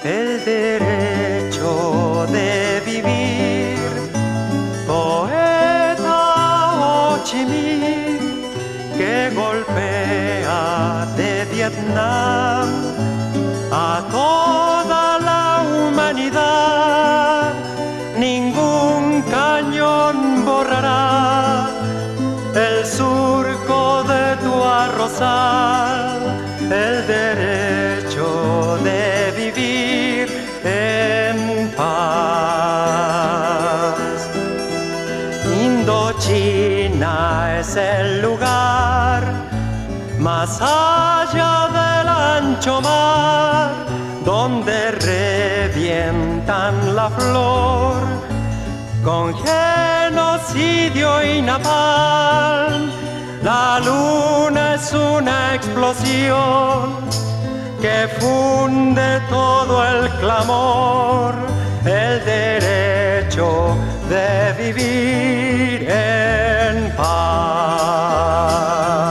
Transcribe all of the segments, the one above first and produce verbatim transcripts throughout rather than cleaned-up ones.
el derecho de vivir. Poeta Ho Chi Minh, que golpea de Vietnam a toda la humanidad. Ningún cañón borrará el surco de tu arrozal, el derecho de vivir en paz. Indochina es el lugar más allá del ancho mar, donde revientan la flor con genocidio y napalm. La luna es una explosión que funde todo el clamor, el derecho de vivir en paz.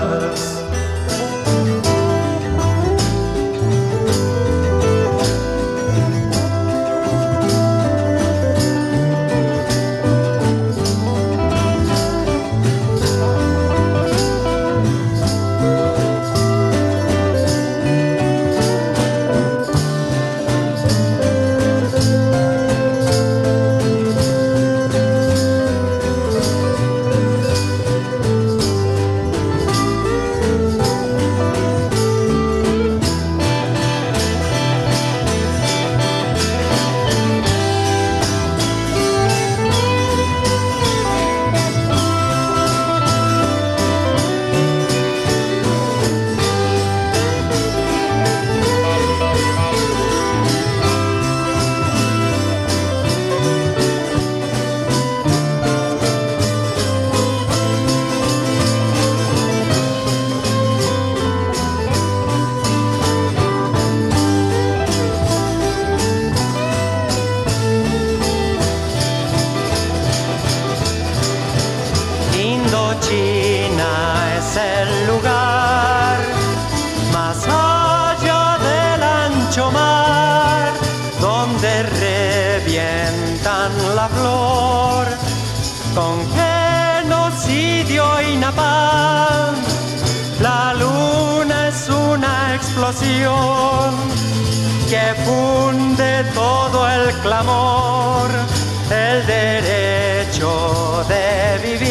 Indochina es el lugar más allá del ancho mar, donde revientan la flor con genocidio y napalm. La luna es una explosión que funde todo el clamor, el derecho de vivir